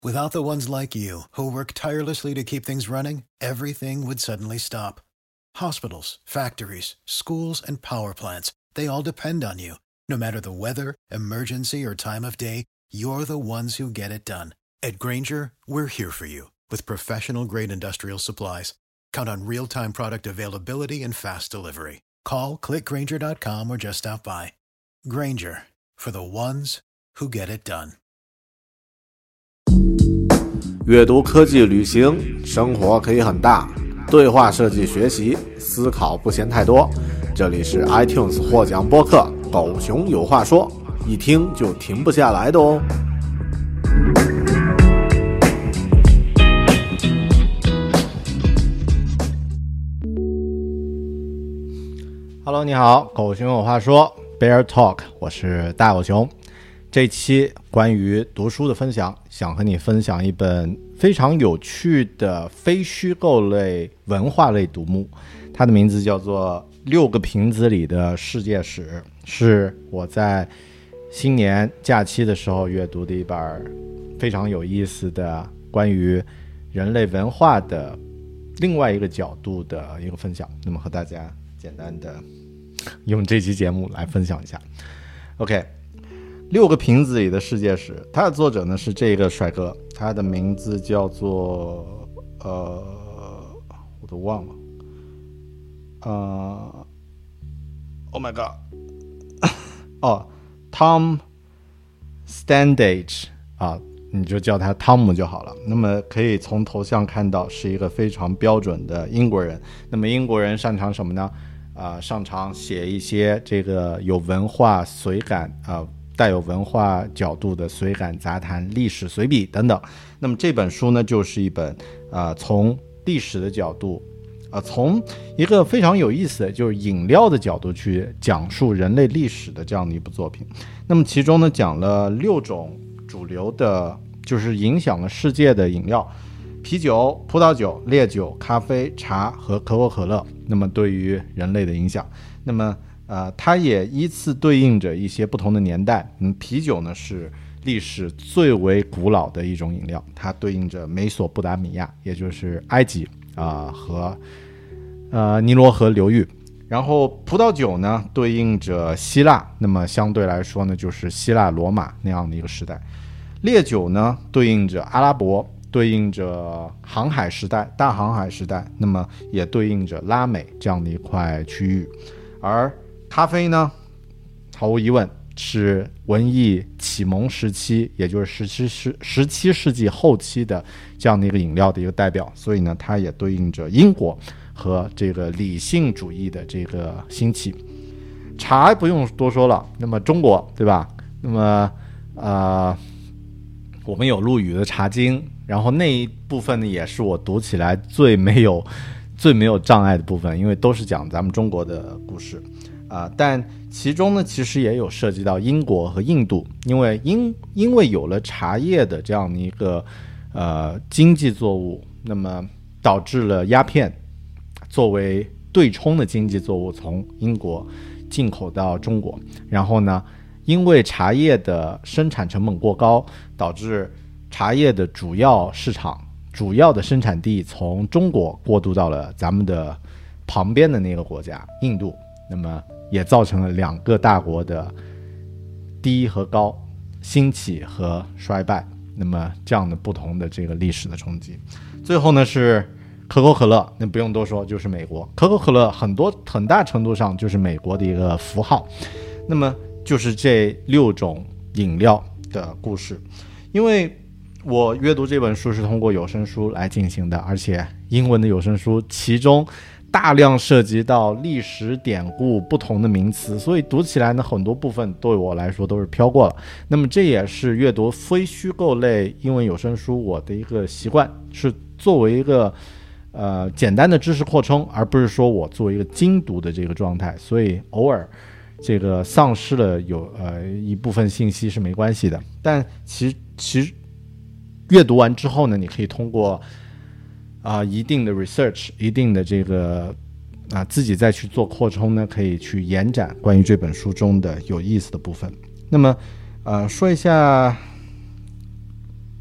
Without the ones like you, who work tirelessly to keep things running, everything would suddenly stop. Hospitals, factories, schools, and power plants, they all depend on you. No matter the weather, emergency, or time of day, you're the ones who get it done. At Grainger, we're here for you with professional-grade industrial supplies. Count on real-time product availability and fast delivery. Call, click Grainger.com, or just stop by. Grainger, for the ones who get it done. 阅读、科技、旅行，生活可以很大。对话设计学习，思考不嫌太多。这里是 iTunes 获奖播客《狗熊有话说》，一听就停不下来的哦。Hello， 你好，狗熊有话说 Bear Talk， 我是大狗熊。这期关于读书的分享，想和你分享一本非常有趣的非虚构类文化类读物，它的名字叫做《六个瓶子里的世界史》，是我在新年假期的时候阅读的一本非常有意思的关于人类文化的另外一个角度的一个分享，那么和大家简单的用这期节目来分享一下。 OK，六个瓶子里的世界史，它的作者呢是这个帅哥，他的名字叫做我都忘了Oh my god Tom Standage 你就叫他汤姆就好了。那么可以从头像看到是一个非常标准的英国人。那么英国人擅长什么呢？擅长写一些这个有文化随感带有文化角度的随感杂谈、历史随笔等等。那么这本书呢，就是一本从历史的角度从一个非常有意思的就是饮料的角度去讲述人类历史的这样的一部作品。那么其中呢，讲了6种主流的就是影响了世界的饮料：啤酒、葡萄酒、烈酒、咖啡、茶和可口可乐，那么对于人类的影响。那么它也依次对应着一些不同的年代。啤酒呢是历史最为古老的一种饮料，它对应着美索不达米亚，也就是埃及和尼罗河流域。然后葡萄酒呢对应着希腊，那么相对来说呢就是希腊罗马那样的一个时代。烈酒呢对应着阿拉伯，对应着航海时代，大航海时代，那么也对应着拉美这样的一块区域。而咖啡呢，毫无疑问是文艺启蒙时期，也就是17世纪后期的这样的一个饮料的一个代表，所以呢，它也对应着英国和这个理性主义的这个兴起。茶不用多说了，那么中国对吧？那么我们有陆羽的《茶经》，然后那一部分呢，也是我读起来最没有障碍的部分，因为都是讲咱们中国的故事。但其中呢，其实也有涉及到英国和印度，因为有了茶叶的这样的一个经济作物，那么导致了鸦片作为对冲的经济作物从英国进口到中国，然后呢，因为茶叶的生产成本过高，导致茶叶的主要市场、主要的生产地从中国过渡到了咱们的旁边的那个国家印度，那么也造成了2个大国的低和高、兴起和衰败，那么这样的不同的这个历史的冲击。最后呢是可口可乐，那不用多说，就是美国可口可乐很大程度上就是美国的一个符号。那么就是这6种饮料的故事。因为我阅读这本书是通过有声书来进行的，而且英文的有声书其中大量涉及到历史典故不同的名词，所以读起来呢很多部分对我来说都是飘过了。那么这也是阅读非虚构类英文有声书我的一个习惯，是作为一个简单的知识扩充，而不是说我作为一个精读的这个状态，所以偶尔这个丧失了一部分信息是没关系的。但其实阅读完之后呢，你可以通过一定的 research， 一定的这个自己再去做扩充呢，可以去延展关于这本书中的有意思的部分。那么说一下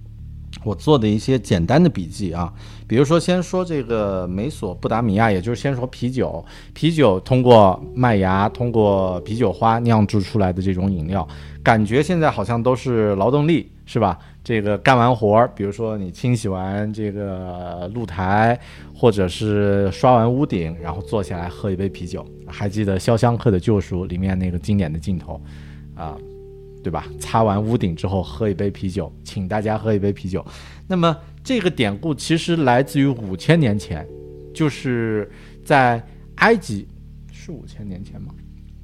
我做的一些简单的笔记啊，比如说先说这个美索不达米亚，也就是先说啤酒。啤酒通过麦芽、通过啤酒花酿制出来的这种饮料，感觉现在好像都是劳动力，是吧？这个干完活，比如说你清洗完这个露台，或者是刷完屋顶，然后坐下来喝一杯啤酒。还记得《肖申克的救赎》里面那个经典的镜头啊，对吧？擦完屋顶之后喝一杯啤酒，请大家喝一杯啤酒。那么这个典故其实来自于5000年前，就是在埃及，是5000年前吗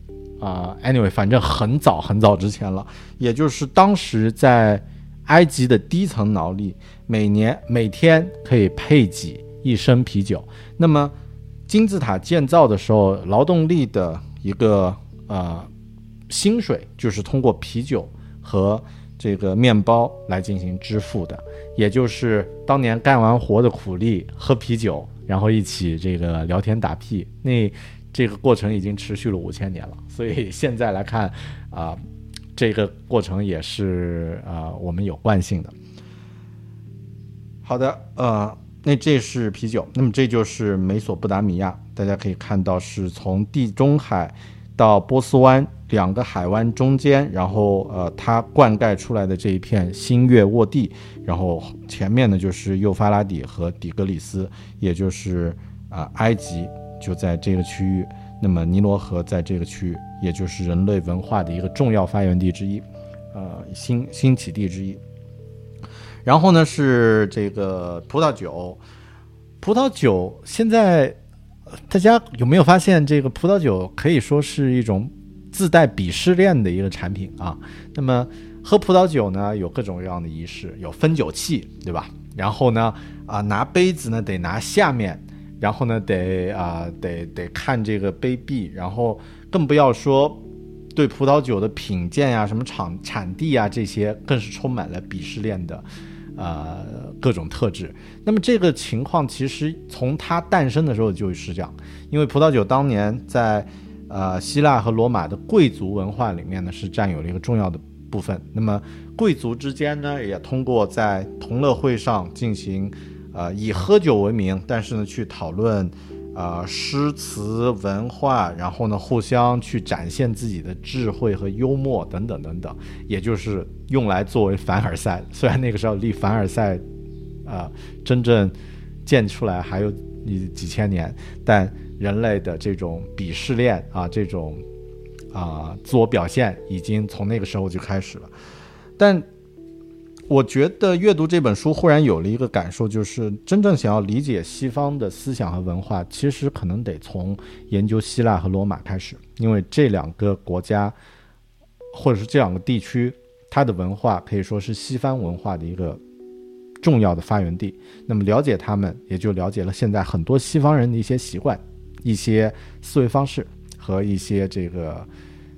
？anyway， 反正很早很早之前了，也就是当时在埃及的低层劳力每天可以配给1升啤酒。那么金字塔建造的时候，劳动力的一个薪水就是通过啤酒和这个面包来进行支付的，也就是当年干完活的苦力喝啤酒，然后一起这个聊天打屁，这个过程已经持续了5000年了。所以现在来看这个过程也是我们有惯性的。好的，那这是啤酒，那么这就是美索不达米亚，大家可以看到是从地中海到波斯湾2个海湾中间，然后它灌溉出来的这一片新月沃地，然后前面呢就是幼发拉底和底格里斯，也就是埃及就在这个区域，那么尼罗河在这个区域，也就是人类文化的一个重要发源地之一，兴起地之一。然后呢是这个葡萄酒。葡萄酒现在大家有没有发现，这个葡萄酒可以说是一种自带鄙视链的一个产品啊？那么喝葡萄酒呢，有各种各样的仪式，有分酒器，对吧？然后呢拿杯子呢得拿下面，然后呢得看这个杯壁，然后更不要说对葡萄酒的品鉴呀、什么产地啊，这些更是充满了鄙视链的各种特质。那么这个情况其实从它诞生的时候就是这样，因为葡萄酒当年在希腊和罗马的贵族文化里面呢是占有了一个重要的部分。那么贵族之间呢也通过在同乐会上进行以喝酒为名，但是呢去讨论诗词文化，然后呢互相去展现自己的智慧和幽默等等等等，也就是用来作为凡尔赛。虽然那个时候离凡尔赛真正建出来还有几千年，但人类的这种鄙视链这种自我表现已经从那个时候就开始了。但我觉得阅读这本书忽然有了一个感受，就是真正想要理解西方的思想和文化，其实可能得从研究希腊和罗马开始，因为这2个国家或者是这2个地区，它的文化可以说是西方文化的一个重要的发源地。那么了解他们，也就了解了现在很多西方人的一些习惯、一些思维方式和一些这个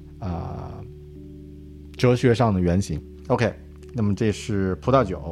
哲学上的原型。 OK， 那么这是葡萄酒。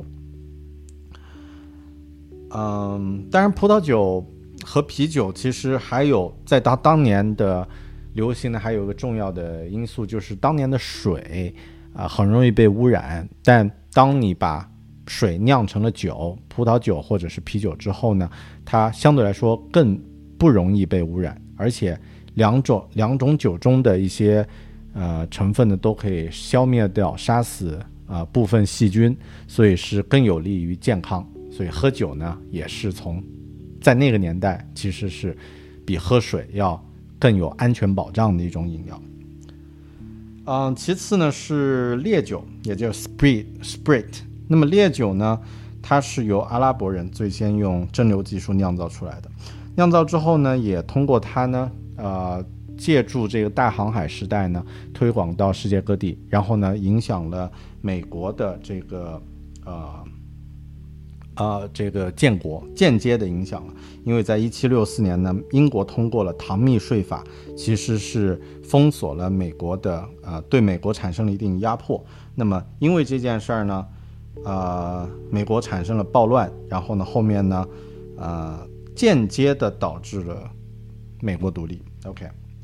当然葡萄酒和啤酒其实还有在当年的流行呢，还有一个重要的因素，就是当年的水很容易被污染。但当你把水酿成了酒，葡萄酒或者是啤酒之后呢，它相对来说更不容易被污染，而且两种酒中的一些成分呢都可以消灭掉、杀死部分细菌，所以是更有利于健康。所以喝酒呢也是在那个年代其实是比喝水要更有安全保障的一种饮料。其次呢是烈酒，也叫 Sprit。 那么烈酒呢，它是由阿拉伯人最先用蒸馏技术酿造出来的。酿造之后呢，也通过它呢借助这个大航海时代呢推广到世界各地，然后呢影响了美国的这个建国，间接的影响了。因为在1764年呢，英国通过了唐密税法，其实是封锁了美国的对美国产生了一定压迫。那么因为这件事儿呢美国产生了暴乱，然后呢后面呢间接的导致了美国独立。 OK，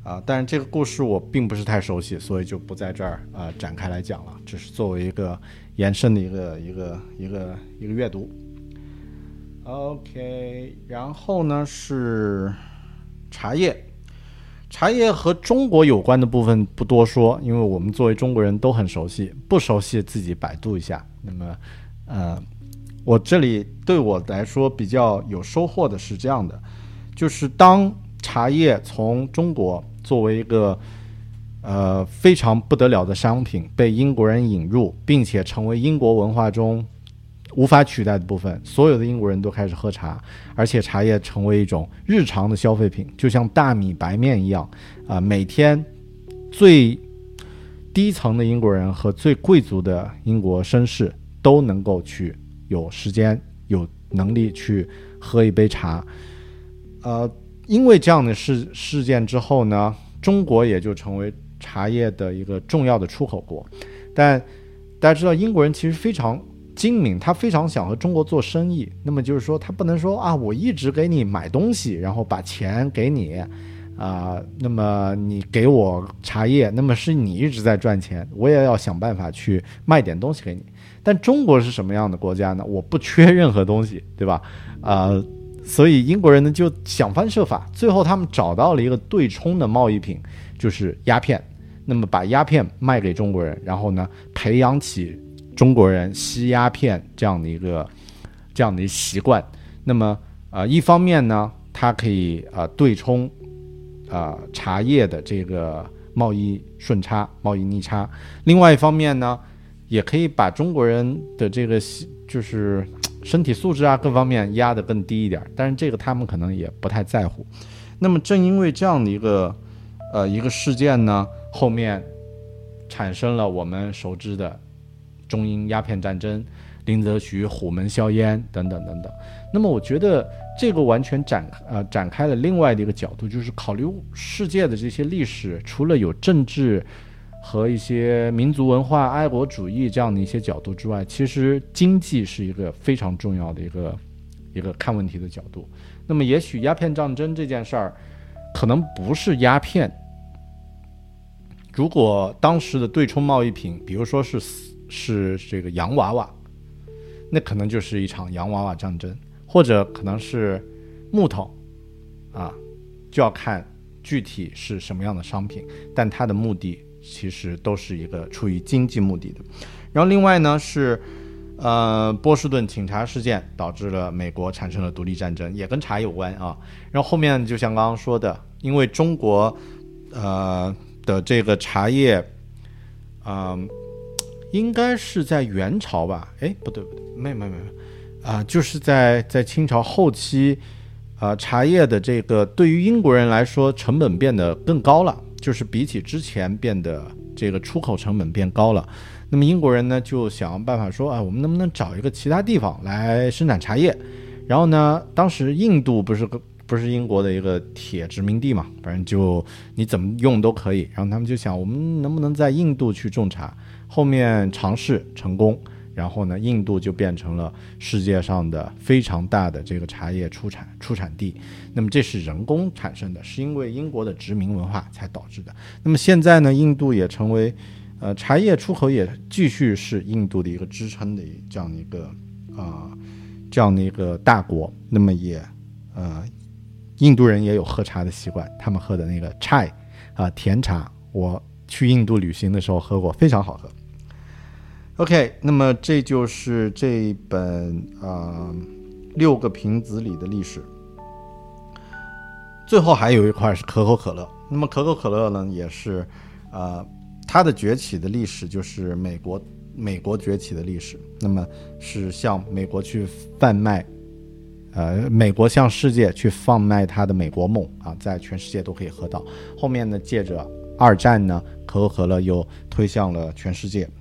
但是这个故事我并不是太熟悉，所以就不在这儿展开来讲了，只是作为一个延伸的一个阅读。OK， 然后呢是茶叶。茶叶和中国有关的部分不多说，因为我们作为中国人都很熟悉，不熟悉自己百度一下。那么我这里对我来说比较有收获的是这样的，就是当茶叶从中国作为一个非常不得了的商品被英国人引入，并且成为英国文化中无法取代的部分，所有的英国人都开始喝茶，而且茶叶成为一种日常的消费品，就像大米白面一样每天最低层的英国人和最贵族的英国绅士都能够去有时间有能力去喝一杯茶。因为这样的事件之后呢，中国也就成为茶叶的一个重要的出口国。但大家知道英国人其实非常精明，他非常想和中国做生意，那么就是说他不能说我一直给你买东西，然后把钱给你那么你给我茶叶，那么是你一直在赚钱，我也要想办法去卖点东西给你。但中国是什么样的国家呢？我不缺任何东西，对吧？所以英国人呢就想方设法，最后他们找到了一个对冲的贸易品，就是鸦片。那么把鸦片卖给中国人，然后呢培养起中国人吸鸦片这样的一个习惯。那么一方面呢，它可以对冲茶叶的这个贸易顺差、贸易逆差；另外一方面呢，也可以把中国人的这个就是身体素质各方面压得更低一点，但是这个他们可能也不太在乎。那么正因为这样的一个事件呢，后面产生了我们熟知的中英鸦片战争、林则徐虎门销烟等等等等。那么我觉得这个完全展开了另外的一个角度，就是考虑世界的这些历史，除了有政治和一些民族文化、爱国主义这样的一些角度之外，其实经济是一个非常重要的一个看问题的角度。那么也许鸦片战争这件事儿可能不是鸦片，如果当时的对冲贸易品比如说是这个洋娃娃，那可能就是一场洋娃娃战争，或者可能是木头就要看具体是什么样的商品，但它的目的其实都是一个出于经济目的的。然后另外呢是波士顿请茶事件导致了美国产生了独立战争，也跟茶有关然后后面就像刚刚说的，因为中国的这个茶叶应该是在元朝吧？不对，没就是在清朝后期茶叶的这个对于英国人来说成本变得更高了，就是比起之前变得这个出口成本变高了。那么英国人呢就想办法说我们能不能找一个其他地方来生产茶叶。然后呢当时印度不是英国的一个铁殖民地嘛，反正就你怎么用都可以。然后他们就想我们能不能在印度去种茶，后面尝试成功，然后呢印度就变成了世界上的非常大的这个茶叶出产地。那么这是人工产生的，是因为英国的殖民文化才导致的。那么现在呢印度也成为茶叶出口也继续是印度的一个支撑的这样的一个大国。那么也印度人也有喝茶的习惯，他们喝的那个 chai 甜茶，我去印度旅行的时候喝过，非常好喝。OK， 那么这就是这一本6个瓶子里的历史。最后还有一块是可口可乐。那么可口可乐呢也是它的崛起的历史就是美国崛起的历史。那么是向美国去贩卖美国向世界去贩卖它的美国梦在全世界都可以喝到。后面呢借着二战呢可口可乐又推向了全世界。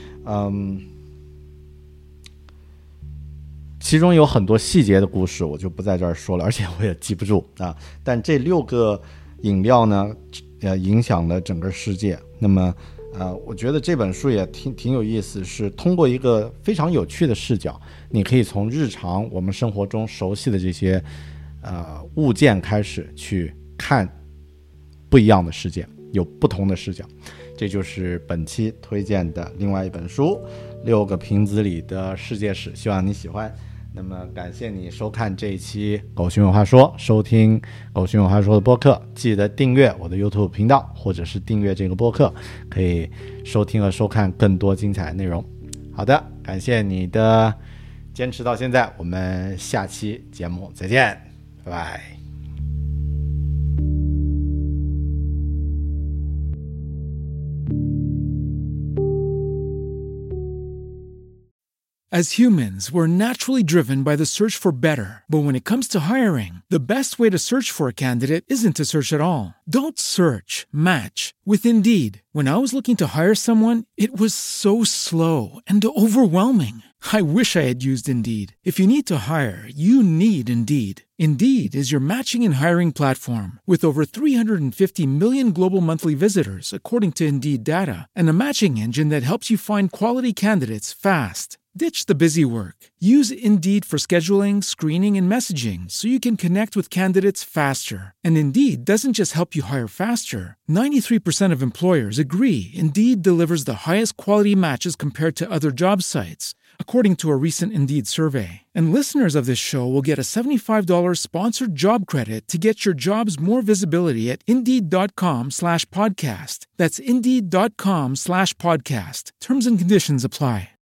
其中有很多细节的故事我就不在这儿说了，而且我也记不住但这6个饮料呢影响了整个世界。那么我觉得这本书也挺有意思，是通过一个非常有趣的视角，你可以从日常我们生活中熟悉的这些物件开始去看不一样的世界，有不同的视角。这就是本期推荐的另外一本书《6个瓶子里的世界史》，希望你喜欢。那么感谢你收看这一期狗熊有话说，收听狗熊有话说的播客，记得订阅我的 YouTube 频道，或者是订阅这个播客，可以收听和收看更多精彩的内容。好的，感谢你的坚持到现在，我们下期节目再见，拜拜。 As humans, we're naturally driven by the search for better. But when it comes to hiring, the best way to search for a candidate isn't to search at all. Don't search, match with Indeed. When I was looking to hire someone, it was so slow and overwhelming. I wish I had used Indeed. If you need to hire, you need Indeed. Indeed is your matching and hiring platform with over 350 million global monthly visitors, according to Indeed data, and a matching engine that helps you find quality candidates fast. Ditch the busy work. Use Indeed for scheduling, screening, and messaging so you can connect with candidates faster. And Indeed doesn't just help you hire faster. 93% of employers agree Indeed delivers the highest quality matches compared to other job sites, according to a recent Indeed survey. And listeners of this show will get a $75 sponsored job credit to get your jobs more visibility at Indeed.com/podcast. That's Indeed.com/podcast. Terms and conditions apply.